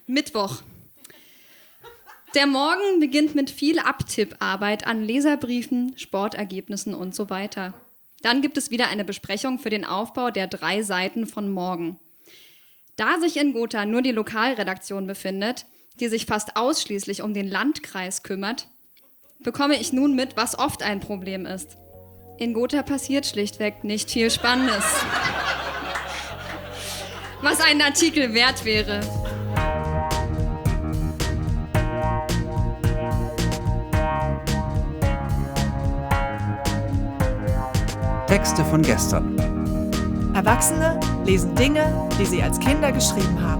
Mittwoch. Der Morgen beginnt mit viel Abtipparbeit an Leserbriefen, Sportergebnissen und so weiter. Dann gibt es wieder eine Besprechung für den Aufbau der 3 Seiten von morgen. Da sich in Gotha nur die Lokalredaktion befindet, die sich fast ausschließlich um den Landkreis kümmert, bekomme ich nun mit, was oft ein Problem ist. In Gotha passiert schlichtweg nicht viel Spannendes. Was einen Artikel wert wäre. Texte von gestern. Erwachsene lesen Dinge, die sie als Kinder geschrieben haben.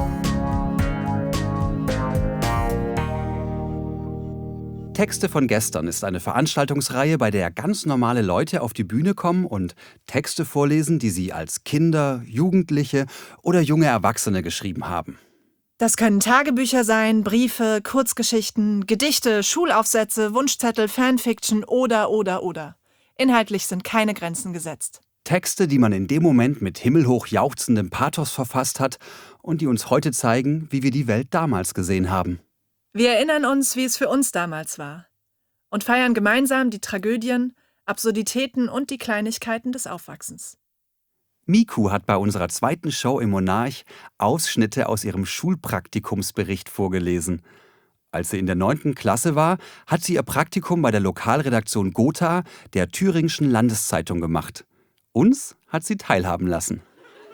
Texte von gestern ist eine Veranstaltungsreihe, bei der ganz normale Leute auf die Bühne kommen und Texte vorlesen, die sie als Kinder, Jugendliche oder junge Erwachsene geschrieben haben. Das können Tagebücher sein, Briefe, Kurzgeschichten, Gedichte, Schulaufsätze, Wunschzettel, Fanfiction oder. Inhaltlich sind keine Grenzen gesetzt. Texte, die man in dem Moment mit himmelhoch jauchzendem Pathos verfasst hat und die uns heute zeigen, wie wir die Welt damals gesehen haben. Wir erinnern uns, wie es für uns damals war und feiern gemeinsam die Tragödien, Absurditäten und die Kleinigkeiten des Aufwachsens. Miku hat bei unserer zweiten Show im Monarch Ausschnitte aus ihrem Schulpraktikumsbericht vorgelesen. Als sie in der 9. Klasse war, hat sie ihr Praktikum bei der Lokalredaktion Gotha der Thüringischen Landeszeitung gemacht. Uns hat sie teilhaben lassen.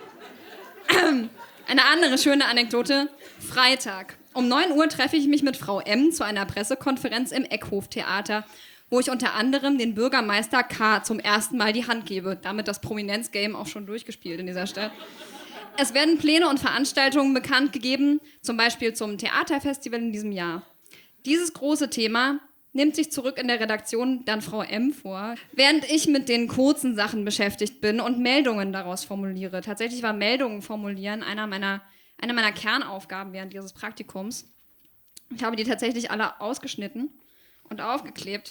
Eine andere schöne Anekdote. Freitag. Um 9 Uhr treffe ich mich mit Frau M. zu einer Pressekonferenz im Eckhof-Theater, wo ich unter anderem den Bürgermeister K. zum ersten Mal die Hand gebe. Damit das Prominenz-Game auch schon durchgespielt in dieser Stadt. Es werden Pläne und Veranstaltungen bekannt gegeben, zum Beispiel zum Theaterfestival in diesem Jahr. Dieses große Thema nimmt sich zurück in der Redaktion dann Frau M. vor, während ich mit den kurzen Sachen beschäftigt bin und Meldungen daraus formuliere. Tatsächlich war Meldungen formulieren eine meiner Kernaufgaben während dieses Praktikums. Ich habe die tatsächlich alle ausgeschnitten und aufgeklebt.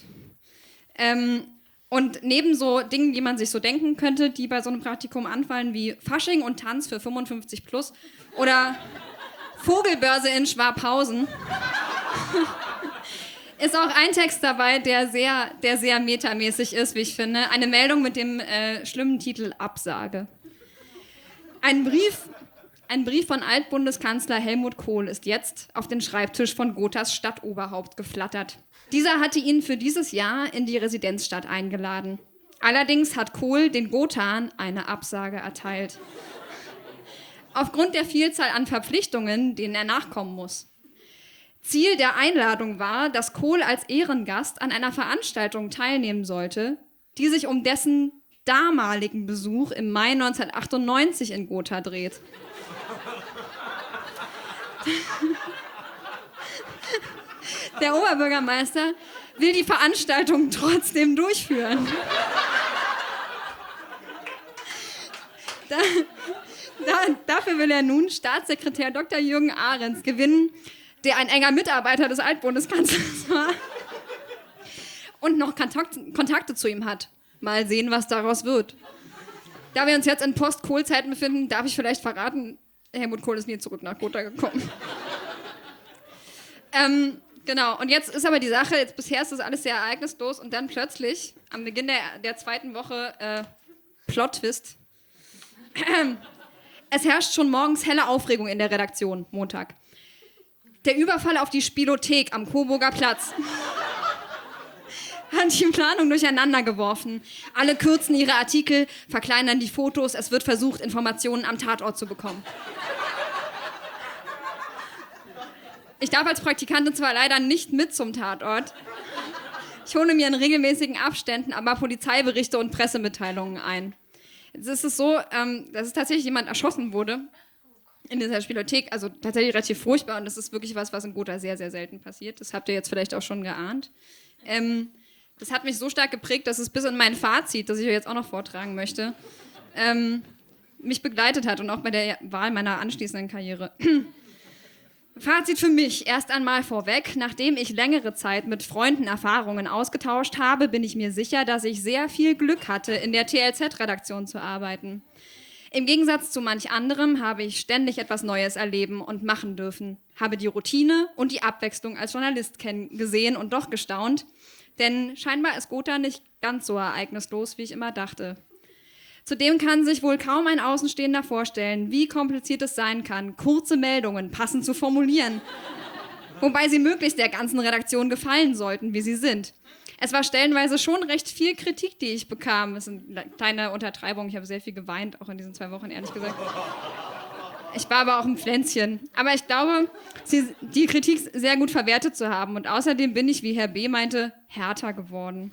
Und neben so Dingen, die man sich so denken könnte, die bei so einem Praktikum anfallen, wie Fasching und Tanz für 55 plus oder Vogelbörse in Schwabhausen, ist auch ein Text dabei, der sehr metamäßig ist, wie ich finde. Eine Meldung mit dem schlimmen Titel Absage. Ein Brief von Altbundeskanzler Helmut Kohl ist jetzt auf den Schreibtisch von Gothas Stadtoberhaupt geflattert. Dieser hatte ihn für dieses Jahr in die Residenzstadt eingeladen. Allerdings hat Kohl den Gothaern eine Absage erteilt. Aufgrund der Vielzahl an Verpflichtungen, denen er nachkommen muss. Ziel der Einladung war, dass Kohl als Ehrengast an einer Veranstaltung teilnehmen sollte, die sich um dessen damaligen Besuch im Mai 1998 in Gotha dreht. Der Oberbürgermeister will die Veranstaltung trotzdem durchführen. Dafür will er nun Staatssekretär Dr. Jürgen Ahrens gewinnen, der ein enger Mitarbeiter des Altbundeskanzlers war und noch Kontakte zu ihm hat. Mal sehen, was daraus wird. Da wir uns jetzt in Post-Kohl-Zeiten befinden, darf ich vielleicht verraten, Helmut Kohl ist nie zurück nach Gotha gekommen. Genau, und jetzt ist aber die Sache, bisher ist das alles sehr ereignislos und dann plötzlich, am Beginn der 2. Woche, Plot-Twist, es herrscht schon morgens helle Aufregung in der Redaktion, Montag. Der Überfall auf die Spielothek am Coburger Platz hat die Planung durcheinander geworfen. Alle kürzen ihre Artikel, verkleinern die Fotos, es wird versucht, Informationen am Tatort zu bekommen. Ich darf als Praktikantin zwar leider nicht mit zum Tatort. Ich hole mir in regelmäßigen Abständen aber Polizeiberichte und Pressemitteilungen ein. Jetzt ist es so, dass es tatsächlich jemand erschossen wurde in dieser Spielothek. Also tatsächlich relativ furchtbar und das ist wirklich was in Gotha sehr, sehr selten passiert. Das habt ihr jetzt vielleicht auch schon geahnt. Das hat mich so stark geprägt, dass es bis in mein Fazit, das ich euch jetzt auch noch vortragen möchte, mich begleitet hat und auch bei der Wahl meiner anschließenden Karriere. Fazit für mich, erst einmal vorweg, nachdem ich längere Zeit mit Freunden Erfahrungen ausgetauscht habe, bin ich mir sicher, dass ich sehr viel Glück hatte, in der TLZ-Redaktion zu arbeiten. Im Gegensatz zu manch anderem habe ich ständig etwas Neues erleben und machen dürfen, habe die Routine und die Abwechslung als Journalist gesehen und doch gestaunt, denn scheinbar ist Gotha nicht ganz so ereignislos, wie ich immer dachte. Zudem kann sich wohl kaum ein Außenstehender vorstellen, wie kompliziert es sein kann, kurze Meldungen passend zu formulieren, wobei sie möglichst der ganzen Redaktion gefallen sollten, wie sie sind. Es war stellenweise schon recht viel Kritik, die ich bekam. Das ist eine kleine Untertreibung. Ich habe sehr viel geweint, auch in diesen 2 Wochen, ehrlich gesagt. Ich war aber auch ein Pflänzchen. Aber ich glaube, die Kritik sehr gut verwertet zu haben. Und außerdem bin ich, wie Herr B. meinte, härter geworden.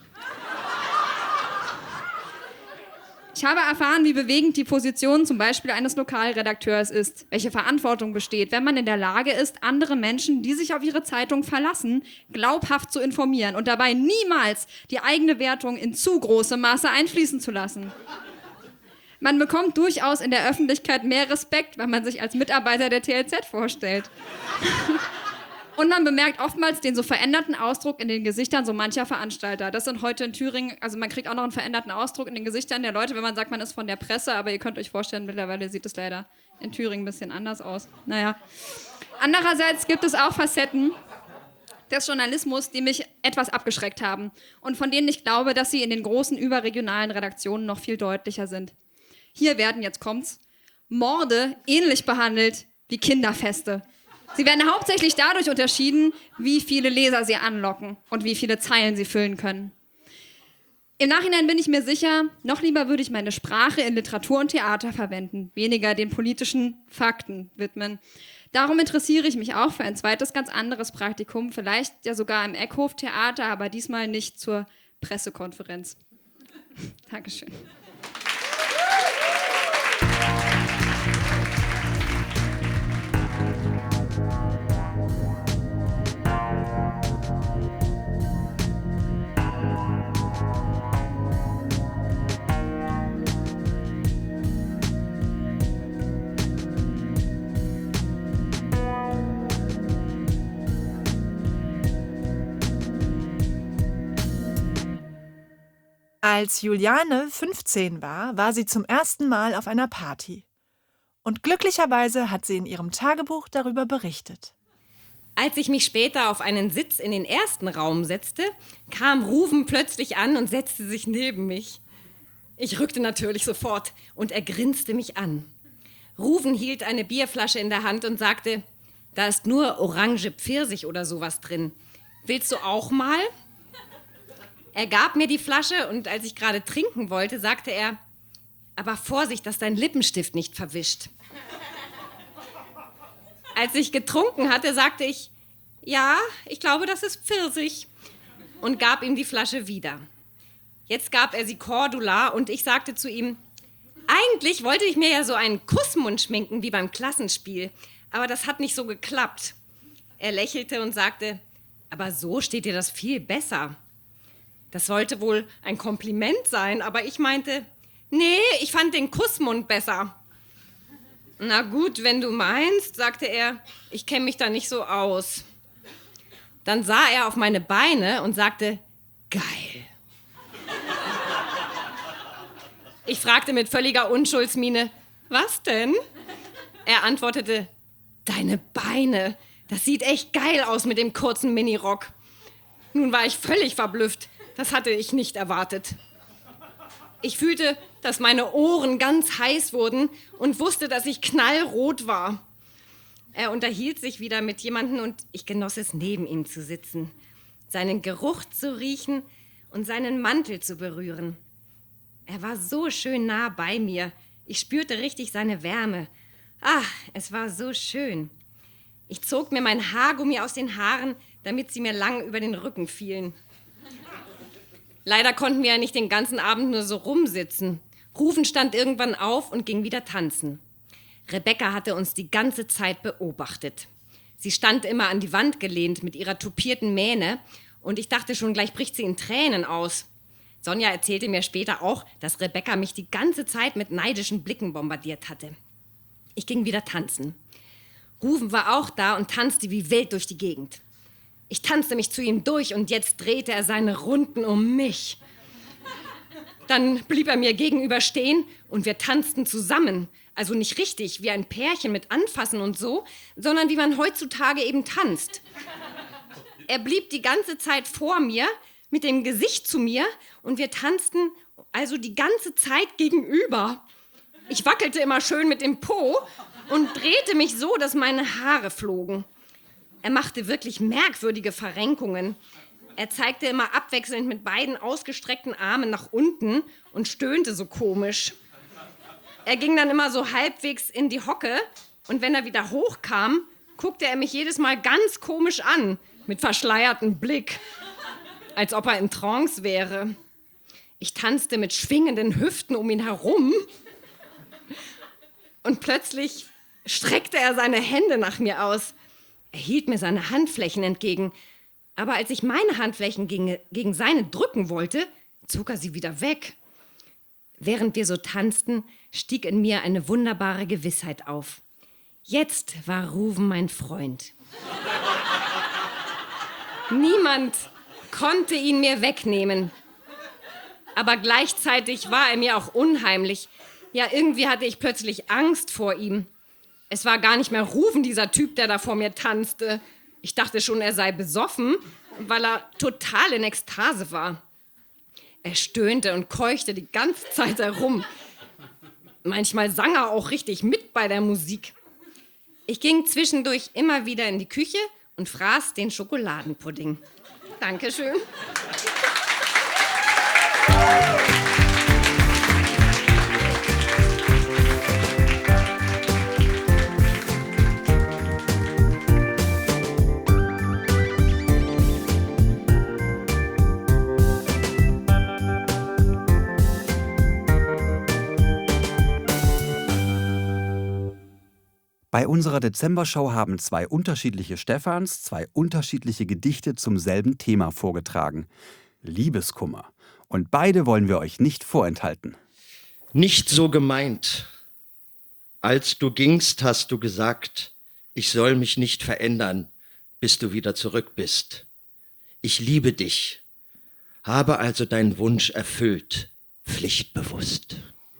Ich habe erfahren, wie bewegend die Position zum Beispiel eines Lokalredakteurs ist, welche Verantwortung besteht, wenn man in der Lage ist, andere Menschen, die sich auf ihre Zeitung verlassen, glaubhaft zu informieren und dabei niemals die eigene Wertung in zu großem Maße einfließen zu lassen. Man bekommt durchaus in der Öffentlichkeit mehr Respekt, wenn man sich als Mitarbeiter der TLZ vorstellt. Und man bemerkt oftmals den so veränderten Ausdruck in den Gesichtern so mancher Veranstalter. Das sind heute in Thüringen, also man kriegt auch noch einen veränderten Ausdruck in den Gesichtern der Leute, wenn man sagt, man ist von der Presse, aber ihr könnt euch vorstellen, mittlerweile sieht es leider in Thüringen ein bisschen anders aus. Naja. Andererseits gibt es auch Facetten des Journalismus, die mich etwas abgeschreckt haben und von denen ich glaube, dass sie in den großen überregionalen Redaktionen noch viel deutlicher sind. Hier werden, jetzt kommt's, Morde ähnlich behandelt wie Kinderfeste. Sie werden hauptsächlich dadurch unterschieden, wie viele Leser sie anlocken und wie viele Zeilen sie füllen können. Im Nachhinein bin ich mir sicher, noch lieber würde ich meine Sprache in Literatur und Theater verwenden, weniger den politischen Fakten widmen. Darum interessiere ich mich auch für ein zweites, ganz anderes Praktikum, vielleicht ja sogar im Eckhof-Theater, aber diesmal nicht zur Pressekonferenz. Dankeschön. Als Juliane 15 war, war sie zum ersten Mal auf einer Party. Und glücklicherweise hat sie in ihrem Tagebuch darüber berichtet. Als ich mich später auf einen Sitz in den ersten Raum setzte, kam Ruven plötzlich an und setzte sich neben mich. Ich rückte natürlich sofort und er grinste mich an. Ruven hielt eine Bierflasche in der Hand und sagte, da ist nur Orange Pfirsich oder sowas drin. Willst du auch mal? Er gab mir die Flasche und als ich gerade trinken wollte, sagte er, aber Vorsicht, dass dein Lippenstift nicht verwischt. Als ich getrunken hatte, sagte ich, ja, ich glaube, das ist Pfirsich und gab ihm die Flasche wieder. Jetzt gab er sie Cordula und ich sagte zu ihm, eigentlich wollte ich mir ja so einen Kussmund schminken wie beim Klassenspiel, aber das hat nicht so geklappt. Er lächelte und sagte, aber so steht dir das viel besser. Das sollte wohl ein Kompliment sein, aber ich meinte, nee, ich fand den Kussmund besser. Na gut, wenn du meinst, sagte er, ich kenne mich da nicht so aus. Dann sah er auf meine Beine und sagte, geil. Ich fragte mit völliger Unschuldsmiene, was denn? Er antwortete, deine Beine, das sieht echt geil aus mit dem kurzen Minirock. Nun war ich völlig verblüfft. Das hatte ich nicht erwartet. Ich fühlte, dass meine Ohren ganz heiß wurden und wusste, dass ich knallrot war. Er unterhielt sich wieder mit jemandem und ich genoss es, neben ihm zu sitzen, seinen Geruch zu riechen und seinen Mantel zu berühren. Er war so schön nah bei mir. Ich spürte richtig seine Wärme. Ach, es war so schön. Ich zog mir mein Haargummi aus den Haaren, damit sie mir lang über den Rücken fielen. Leider konnten wir ja nicht den ganzen Abend nur so rumsitzen. Ruven stand irgendwann auf und ging wieder tanzen. Rebecca hatte uns die ganze Zeit beobachtet. Sie stand immer an die Wand gelehnt mit ihrer tupierten Mähne und ich dachte schon, gleich bricht sie in Tränen aus. Sonja erzählte mir später auch, dass Rebecca mich die ganze Zeit mit neidischen Blicken bombardiert hatte. Ich ging wieder tanzen. Ruven war auch da und tanzte wie wild durch die Gegend. Ich tanzte mich zu ihm durch und jetzt drehte er seine Runden um mich. Dann blieb er mir gegenüber stehen und wir tanzten zusammen. Also nicht richtig, wie ein Pärchen mit Anfassen und so, sondern wie man heutzutage eben tanzt. Er blieb die ganze Zeit vor mir, mit dem Gesicht zu mir und wir tanzten also die ganze Zeit gegenüber. Ich wackelte immer schön mit dem Po und drehte mich so, dass meine Haare flogen. Er machte wirklich merkwürdige Verrenkungen. Er zeigte immer abwechselnd mit beiden ausgestreckten Armen nach unten und stöhnte so komisch. Er ging dann immer so halbwegs in die Hocke und wenn er wieder hochkam, guckte er mich jedes Mal ganz komisch an, mit verschleiertem Blick, als ob er in Trance wäre. Ich tanzte mit schwingenden Hüften um ihn herum und plötzlich streckte er seine Hände nach mir aus. Er hielt mir seine Handflächen entgegen, aber als ich meine Handflächen gegen seine drücken wollte, zog er sie wieder weg. Während wir so tanzten, stieg in mir eine wunderbare Gewissheit auf. Jetzt war Ruven mein Freund. Niemand konnte ihn mir wegnehmen. Aber gleichzeitig war er mir auch unheimlich. Ja, irgendwie hatte ich plötzlich Angst vor ihm. Es war gar nicht mehr Ruven, dieser Typ, der da vor mir tanzte. Ich dachte schon, er sei besoffen, weil er total in Ekstase war. Er stöhnte und keuchte die ganze Zeit herum. Manchmal sang er auch richtig mit bei der Musik. Ich ging zwischendurch immer wieder in die Küche und fraß den Schokoladenpudding. Dankeschön. Bei unserer Dezembershow haben zwei unterschiedliche Stephans zwei unterschiedliche Gedichte zum selben Thema vorgetragen. Liebeskummer. Und beide wollen wir euch nicht vorenthalten. Nicht so gemeint. Als du gingst, hast du gesagt, ich soll mich nicht verändern, bis du wieder zurück bist. Ich liebe dich, habe also deinen Wunsch erfüllt, pflichtbewusst.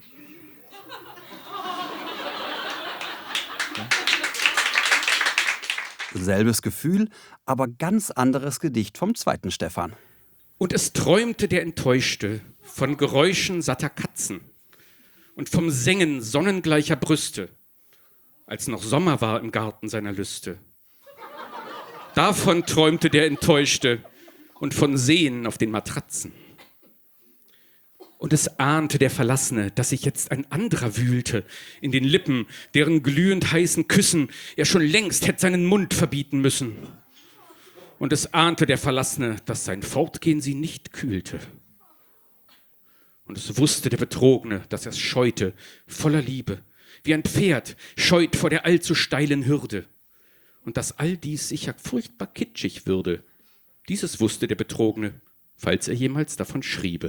Selbes Gefühl, aber ganz anderes Gedicht vom zweiten Stephan. Und es träumte der Enttäuschte von Geräuschen satter Katzen und vom Sengen sonnengleicher Brüste, als noch Sommer war im Garten seiner Lüste. Davon träumte der Enttäuschte und von Seen auf den Matratzen. Und es ahnte der Verlassene, dass sich jetzt ein anderer wühlte in den Lippen, deren glühend heißen Küssen er schon längst hätte seinen Mund verbieten müssen. Und es ahnte der Verlassene, dass sein Fortgehen sie nicht kühlte. Und es wusste der Betrogene, dass er es scheute, voller Liebe, wie ein Pferd scheut vor der allzu steilen Hürde. Und dass all dies sicher furchtbar kitschig würde. Dieses wusste der Betrogene, falls er jemals davon schriebe.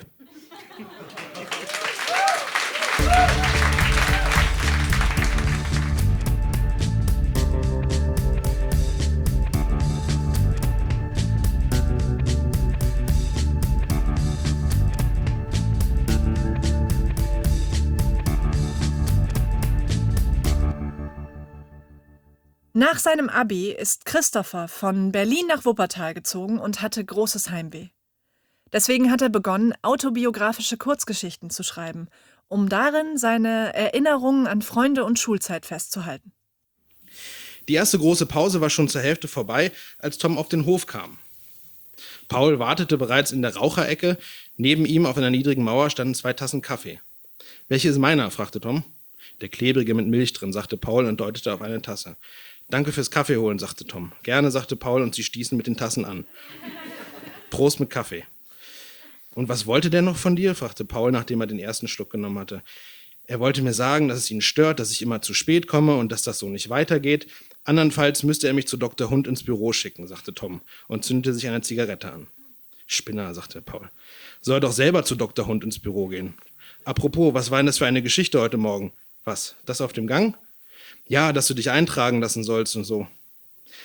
Nach seinem Abi ist Christopher von Berlin nach Wuppertal gezogen und hatte großes Heimweh. Deswegen hat er begonnen, autobiografische Kurzgeschichten zu schreiben, um darin seine Erinnerungen an Freunde und Schulzeit festzuhalten. Die erste große Pause war schon zur Hälfte vorbei, als Tom auf den Hof kam. Paul wartete bereits in der Raucherecke. Neben ihm auf einer niedrigen Mauer standen 2 Tassen Kaffee. »Welche ist meiner?« fragte Tom. »Der klebrige mit Milch drin«, sagte Paul und deutete auf eine Tasse. »Danke fürs Kaffee holen«, sagte Tom. »Gerne«, sagte Paul und sie stießen mit den Tassen an. »Prost mit Kaffee.« »Und was wollte der noch von dir?« fragte Paul, nachdem er den ersten Schluck genommen hatte. »Er wollte mir sagen, dass es ihn stört, dass ich immer zu spät komme und dass das so nicht weitergeht. Andernfalls müsste er mich zu Dr. Hund ins Büro schicken«, sagte Tom und zündete sich eine Zigarette an. »Spinner«, sagte Paul. »Soll doch selber zu Dr. Hund ins Büro gehen. Apropos, was war denn das für eine Geschichte heute Morgen?« »Was, das auf dem Gang?« »Ja, dass du dich eintragen lassen sollst und so.«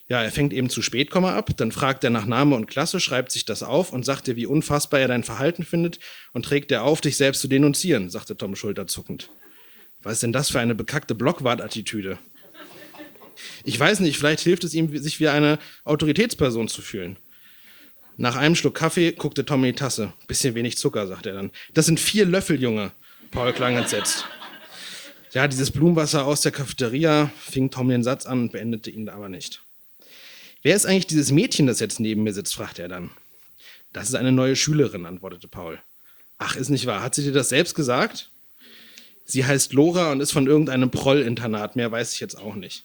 Ja, er fängt eben zu spät, ab, dann fragt er nach Name und Klasse, schreibt sich das auf und sagt dir, wie unfassbar er dein Verhalten findet und trägt er auf, dich selbst zu denunzieren, sagte Tom schulterzuckend. Was ist denn das für eine bekackte Blockwart-Attitüde? Ich weiß nicht, vielleicht hilft es ihm, sich wie eine Autoritätsperson zu fühlen. Nach einem Schluck Kaffee guckte Tom in die Tasse. Bisschen wenig Zucker, sagt er dann. Das sind 4 Löffel, Junge. Paul klang entsetzt. Ja, dieses Blumenwasser aus der Cafeteria, fing Tom den Satz an und beendete ihn aber nicht. Wer ist eigentlich dieses Mädchen, das jetzt neben mir sitzt, fragte er dann. Das ist eine neue Schülerin, antwortete Paul. Ach, ist nicht wahr. Hat sie dir das selbst gesagt? Sie heißt Lora und ist von irgendeinem Proll-Internat. Mehr weiß ich jetzt auch nicht.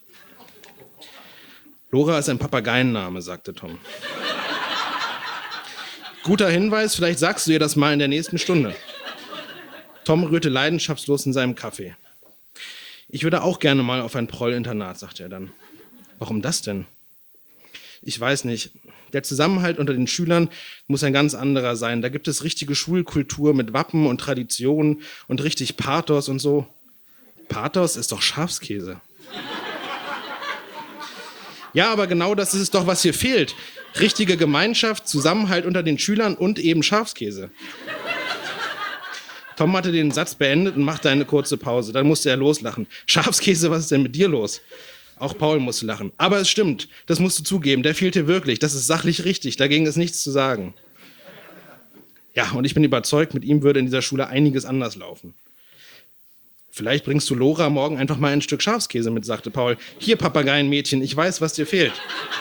Lora ist ein Papageienname, sagte Tom. Guter Hinweis, vielleicht sagst du ihr das mal in der nächsten Stunde. Tom rührte leidenschaftslos in seinem Kaffee. Ich würde auch gerne mal auf ein Proll-Internat, sagte er dann. Warum das denn? Ich weiß nicht. Der Zusammenhalt unter den Schülern muss ein ganz anderer sein. Da gibt es richtige Schulkultur mit Wappen und Traditionen und richtig Pathos und so. Pathos ist doch Schafskäse. Ja, aber genau das ist es doch, was hier fehlt. Richtige Gemeinschaft, Zusammenhalt unter den Schülern und eben Schafskäse. Tom hatte den Satz beendet und machte eine kurze Pause. Dann musste er loslachen. Schafskäse, was ist denn mit dir los? Auch Paul musste lachen. Aber es stimmt, das musst du zugeben, der fehlte wirklich. Das ist sachlich richtig, dagegen ist nichts zu sagen. Ja, und ich bin überzeugt, mit ihm würde in dieser Schule einiges anders laufen. Vielleicht bringst du Lora morgen einfach mal ein Stück Schafskäse mit, sagte Paul. Hier, Papageienmädchen, ich weiß, was dir fehlt.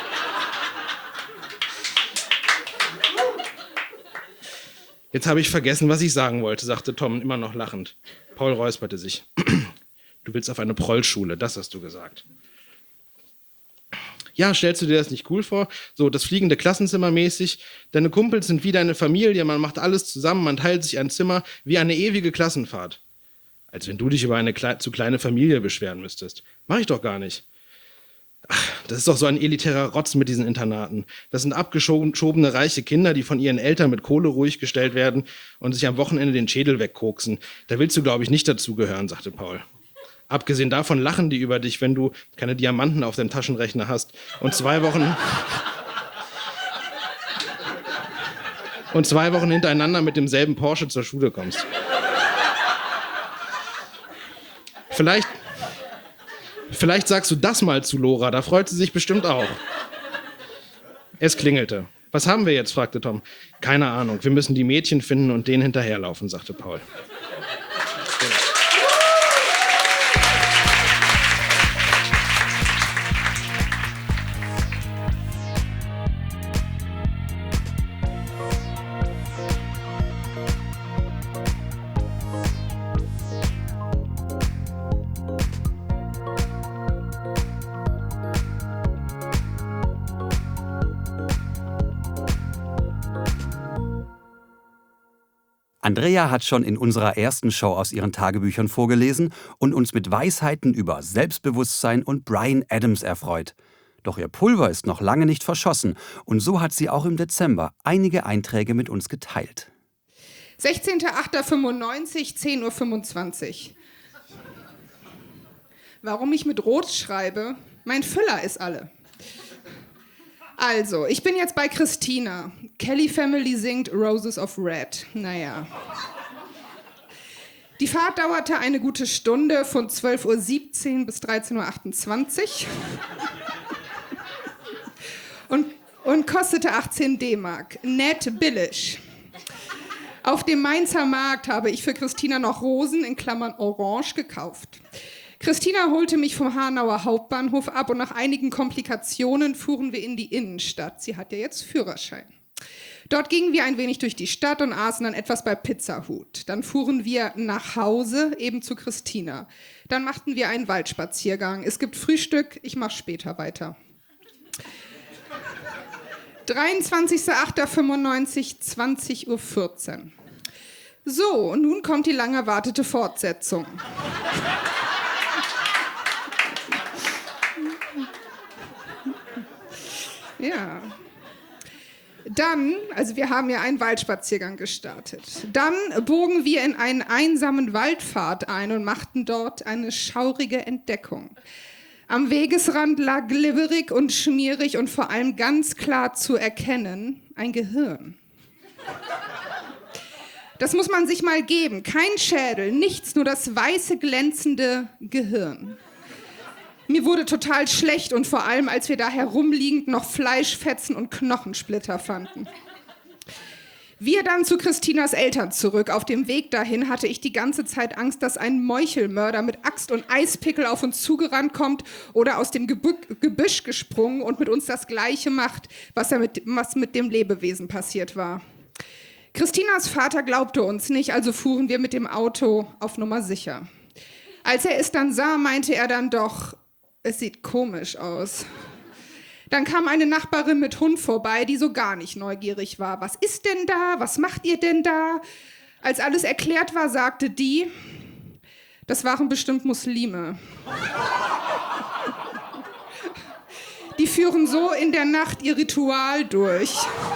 Jetzt habe ich vergessen, was ich sagen wollte, sagte Tom, immer noch lachend. Paul räusperte sich. Du willst auf eine Prollschule, das hast du gesagt. Ja, stellst du dir das nicht cool vor? So, das fliegende Klassenzimmer mäßig. Deine Kumpels sind wie deine Familie, man macht alles zusammen, man teilt sich ein Zimmer, wie eine ewige Klassenfahrt. Als wenn du dich über eine zu kleine Familie beschweren müsstest. Mach ich doch gar nicht. Ach, das ist doch so ein elitärer Rotz mit diesen Internaten. Das sind abgeschobene reiche Kinder, die von ihren Eltern mit Kohle ruhig gestellt werden und sich am Wochenende den Schädel wegkoksen. Da willst du, glaube ich, nicht dazugehören, sagte Paul. Abgesehen davon lachen die über dich, wenn du keine Diamanten auf deinem Taschenrechner hast und 2 Wochen hintereinander mit demselben Porsche zur Schule kommst. Vielleicht sagst du das mal zu Lora, da freut sie sich bestimmt auch. Es klingelte. Was haben wir jetzt, fragte Tom. Keine Ahnung, wir müssen die Mädchen finden und denen hinterherlaufen, sagte Paul. Andrea hat schon in unserer ersten Show aus ihren Tagebüchern vorgelesen und uns mit Weisheiten über Selbstbewusstsein und Bryan Adams erfreut. Doch ihr Pulver ist noch lange nicht verschossen und so hat sie auch im Dezember einige Einträge mit uns geteilt. 16.08.95, 10.25 Uhr. Warum ich mit Rot schreibe? Mein Füller ist alle. Also, ich bin jetzt bei Christina. Kelly Family singt Roses of Red. Naja. Die Fahrt dauerte eine gute Stunde von 12.17 Uhr bis 13.28 Uhr und kostete 18 D-Mark. Nett billig. Auf dem Mainzer Markt habe ich für Christina noch Rosen in Klammern orange gekauft. Christina holte mich vom Hanauer Hauptbahnhof ab und nach einigen Komplikationen fuhren wir in die Innenstadt. Sie hat ja jetzt Führerschein. Dort gingen wir ein wenig durch die Stadt und aßen dann etwas bei Pizza Hut. Dann fuhren wir nach Hause, eben zu Christina. Dann machten wir einen Waldspaziergang. Es gibt Frühstück, ich mache später weiter. 23.08.95, 20.14 Uhr. So, nun kommt die lang erwartete Fortsetzung. Ja. Dann, also wir haben ja einen Waldspaziergang gestartet. Dann bogen wir in einen einsamen Waldpfad ein und machten dort eine schaurige Entdeckung. Am Wegesrand lag glibberig und schmierig und vor allem ganz klar zu erkennen ein Gehirn. Das muss man sich mal geben. Kein Schädel, nichts, nur das weiße, glänzende Gehirn. Mir wurde total schlecht und vor allem, als wir da herumliegend noch Fleischfetzen und Knochensplitter fanden. Wir dann zu Christinas Eltern zurück. Auf dem Weg dahin hatte ich die ganze Zeit Angst, dass ein Meuchelmörder mit Axt und Eispickel auf uns zugerannt kommt oder aus dem Gebüsch gesprungen und mit uns das Gleiche macht, was mit dem Lebewesen passiert war. Christinas Vater glaubte uns nicht, also fuhren wir mit dem Auto auf Nummer sicher. Als er es dann sah, meinte er dann doch, es sieht komisch aus. Dann kam eine Nachbarin mit Hund vorbei, die so gar nicht neugierig war. Was ist denn da? Was macht ihr denn da? Als alles erklärt war, sagte die, das waren bestimmt Muslime. Die führen so in der Nacht ihr Ritual durch.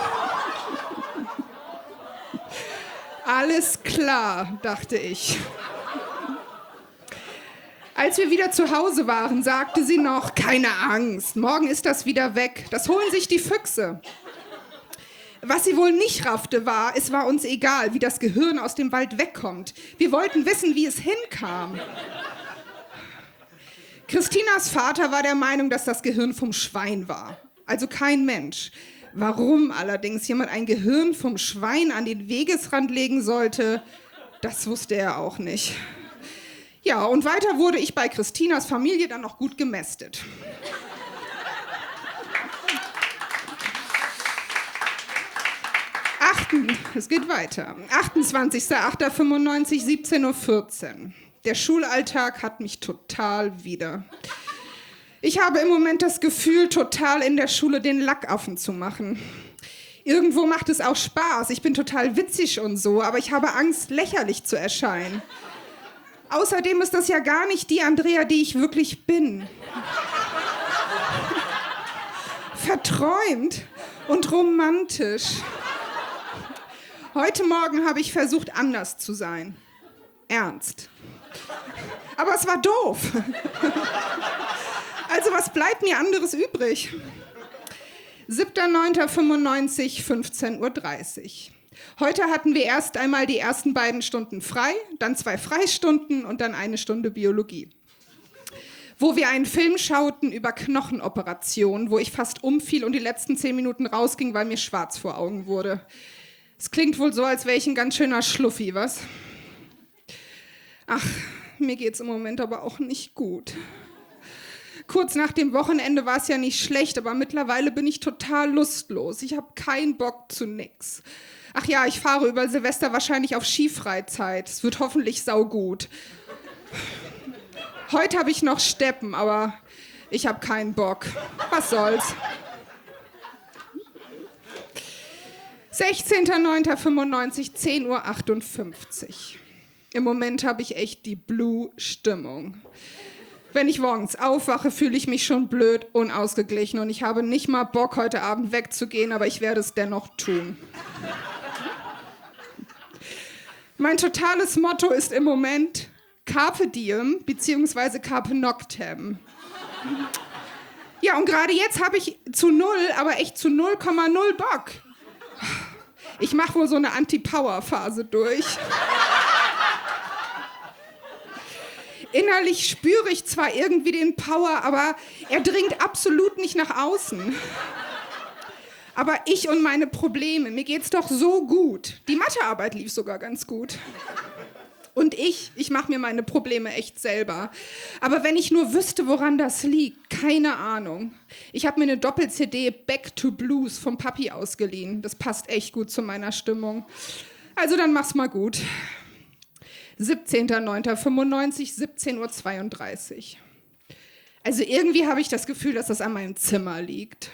Alles klar, dachte ich. Als wir wieder zu Hause waren, sagte sie noch, keine Angst, morgen ist das wieder weg. Das holen sich die Füchse. Was sie wohl nicht raffte, war, es war uns egal, wie das Gehirn aus dem Wald wegkommt. Wir wollten wissen, wie es hinkam. Christinas Vater war der Meinung, dass das Gehirn vom Schwein war. Also kein Mensch. Warum allerdings jemand ein Gehirn vom Schwein an den Wegesrand legen sollte, das wusste er auch nicht. Ja, und weiter wurde ich bei Christinas Familie dann noch gut gemästet. Es geht weiter. 28.08.95, 17:14 Uhr. Der Schulalltag hat mich total wieder. Ich habe im Moment das Gefühl, total in der Schule den Lackaffen zu machen. Irgendwo macht es auch Spaß, ich bin total witzig und so, aber ich habe Angst, lächerlich zu erscheinen. Außerdem ist das ja gar nicht die Andrea, die ich wirklich bin. Verträumt und romantisch. Heute Morgen habe ich versucht, anders zu sein. Ernst. Aber es war doof. Also was bleibt mir anderes übrig? 7.9.95, 15:30 Uhr. Heute hatten wir erst einmal die ersten beiden Stunden frei, dann 2 Freistunden und dann 1 Stunde Biologie. Wo wir einen Film schauten über Knochenoperationen, wo ich fast umfiel und die letzten 10 Minuten rausging, weil mir schwarz vor Augen wurde. Es klingt wohl so, als wäre ich ein ganz schöner Schluffi, was? Ach, mir geht's im Moment aber auch nicht gut. Kurz nach dem Wochenende war es ja nicht schlecht, aber mittlerweile bin ich total lustlos. Ich habe keinen Bock zu nix. Ach ja, ich fahre über Silvester wahrscheinlich auf Skifreizeit. Es wird hoffentlich saugut. Heute habe ich noch Steppen, aber ich habe keinen Bock. Was soll's? 16.09.95, 10:58 Uhr. Im Moment habe ich echt die Blue-Stimmung. Wenn ich morgens aufwache, fühle ich mich schon blöd, unausgeglichen und ich habe nicht mal Bock, heute Abend wegzugehen, aber ich werde es dennoch tun. Mein totales Motto ist im Moment Carpe Diem bzw. Carpe Noctem. Ja, und gerade jetzt habe ich zu 0, aber echt zu 0,0 Bock. Ich mache wohl so eine Anti-Power-Phase durch. Innerlich spüre ich zwar irgendwie den Power, aber er dringt absolut nicht nach außen. Aber ich und meine Probleme, mir geht's doch so gut. Die Mathearbeit lief sogar ganz gut. Und ich mache mir meine Probleme echt selber. Aber wenn ich nur wüsste, woran das liegt, keine Ahnung. Ich habe mir eine Doppel-CD Back to Blues vom Papi ausgeliehen. Das passt echt gut zu meiner Stimmung. Also dann mach's mal gut. 17.09.95, 17:32 Uhr. Also irgendwie habe ich das Gefühl, dass das an meinem Zimmer liegt.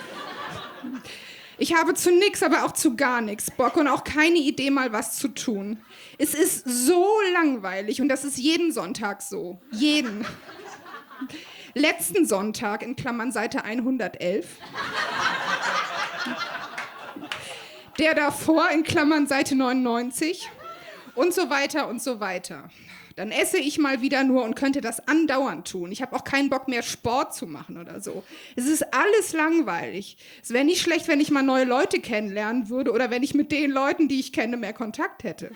Ich habe zu nix, aber auch zu gar nichts Bock und auch keine Idee, mal was zu tun. Es ist so langweilig und das ist jeden Sonntag so. Jeden. Letzten Sonntag, in Klammern Seite 111. Der davor, in Klammern Seite 99. Und so weiter und so weiter. Dann esse ich mal wieder nur und könnte das andauernd tun. Ich habe auch keinen Bock mehr, Sport zu machen oder so. Es ist alles langweilig. Es wäre nicht schlecht, wenn ich mal neue Leute kennenlernen würde oder wenn ich mit den Leuten, die ich kenne, mehr Kontakt hätte.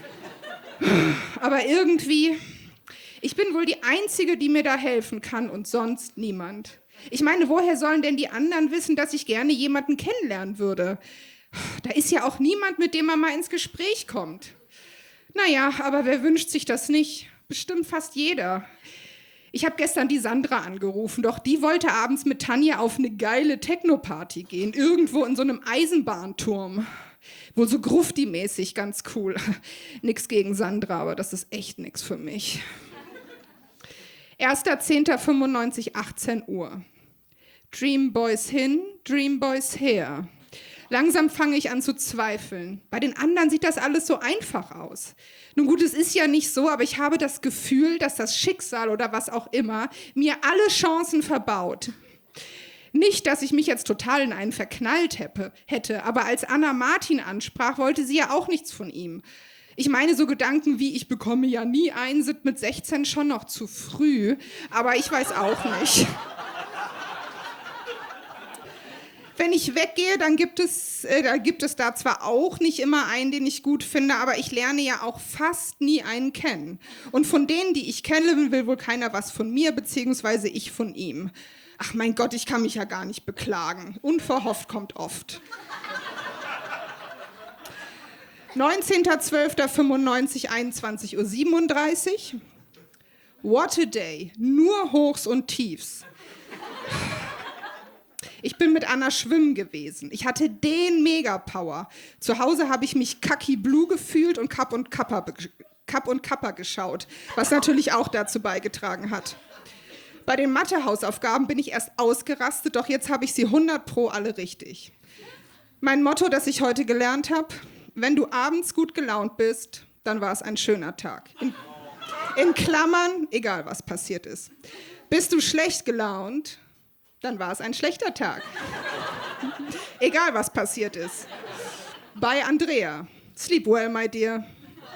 Aber irgendwie, ich bin wohl die Einzige, die mir da helfen kann und sonst niemand. Ich meine, woher sollen denn die anderen wissen, dass ich gerne jemanden kennenlernen würde? Da ist ja auch niemand, mit dem man mal ins Gespräch kommt. Naja, aber wer wünscht sich das nicht? Bestimmt fast jeder. Ich habe gestern die Sandra angerufen, doch die wollte abends mit Tanja auf eine geile Techno-Party gehen, irgendwo in so einem Eisenbahnturm. Wohl so Grufti-mäßig, ganz cool. Nix gegen Sandra, aber das ist echt nix für mich. 1.10.95, 18 Uhr. Dream Boys hin, Dream Boys her. Langsam fange ich an zu zweifeln. Bei den anderen sieht das alles so einfach aus. Nun gut, es ist ja nicht so, aber ich habe das Gefühl, dass das Schicksal oder was auch immer mir alle Chancen verbaut. Nicht, dass ich mich jetzt total in einen verknallt hätte, aber als Anna Martin ansprach, wollte sie ja auch nichts von ihm. Ich meine, so Gedanken wie, ich bekomme ja nie einen, sind mit 16 schon noch zu früh, aber ich weiß auch nicht. Wenn ich weggehe, dann gibt es da zwar auch nicht immer einen, den ich gut finde, aber ich lerne ja auch fast nie einen kennen. Und von denen, die ich kenne, will wohl keiner was von mir, beziehungsweise ich von ihm. Ach mein Gott, ich kann mich ja gar nicht beklagen. Unverhofft kommt oft. 19.12.95, 21.37 Uhr. What a day. Nur Hochs und Tiefs. Ich bin mit Anna schwimmen gewesen. Ich hatte den Megapower. Zu Hause habe ich mich Kaki Blue gefühlt und Kapp und Kappa geschaut, was natürlich auch dazu beigetragen hat. Bei den Mathe-Hausaufgaben bin ich erst ausgerastet, doch jetzt habe ich sie 100% alle richtig. Mein Motto, das ich heute gelernt habe: Wenn du abends gut gelaunt bist, dann war es ein schöner Tag. In Klammern, egal was passiert ist. Bist du schlecht gelaunt, dann war es ein schlechter Tag. Egal, was passiert ist. Bei Andrea. Sleep well, my dear.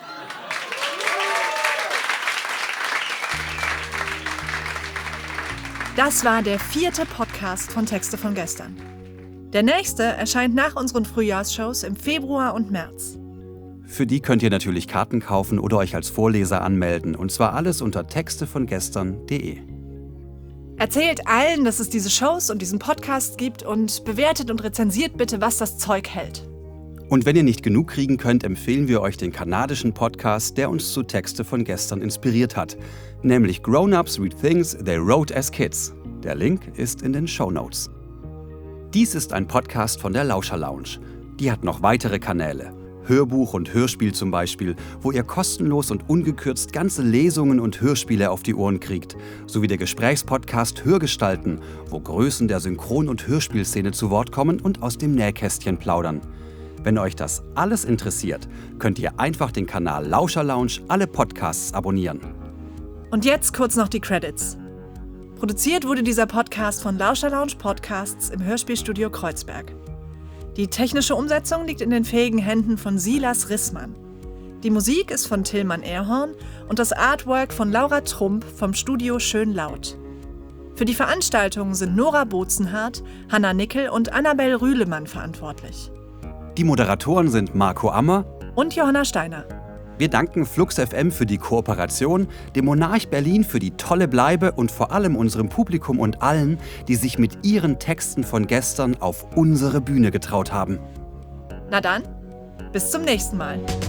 Das war der 4. Podcast von Texte von gestern. Der nächste erscheint nach unseren Frühjahrsshows im Februar und März. Für die könnt ihr natürlich Karten kaufen oder euch als Vorleser anmelden. Und zwar alles unter textevongestern.de. Erzählt allen, dass es diese Shows und diesen Podcast gibt und bewertet und rezensiert bitte, was das Zeug hält. Und wenn ihr nicht genug kriegen könnt, empfehlen wir euch den kanadischen Podcast, der uns zu Texte von gestern inspiriert hat. Nämlich Grown-Ups Read Things They Wrote as Kids. Der Link ist in den Shownotes. Dies ist ein Podcast von der Lauscher Lounge. Die hat noch weitere Kanäle. Hörbuch und Hörspiel zum Beispiel, wo ihr kostenlos und ungekürzt ganze Lesungen und Hörspiele auf die Ohren kriegt, sowie der Gesprächspodcast Hörgestalten, wo Größen der Synchron- und Hörspielszene zu Wort kommen und aus dem Nähkästchen plaudern. Wenn euch das alles interessiert, könnt ihr einfach den Kanal Lauscher Lounge alle Podcasts abonnieren. Und jetzt kurz noch die Credits. Produziert wurde dieser Podcast von Lauscher Lounge Podcasts im Hörspielstudio Kreuzberg. Die technische Umsetzung liegt in den fähigen Händen von Silas Rissmann. Die Musik ist von Tillmann Erhorn und das Artwork von Laura Trump vom Studio Schön Laut. Für die Veranstaltung sind Nora Bozenhardt, Hanna Nickel und Annabel Rühlemann verantwortlich. Die Moderatoren sind Marco Ammer Und Johanna Steiner. Wir danken Flux FM für die Kooperation, dem Monarch Berlin für die tolle Bleibe und vor allem unserem Publikum und allen, die sich mit ihren Texten von gestern auf unsere Bühne getraut haben. Na dann, bis zum nächsten Mal.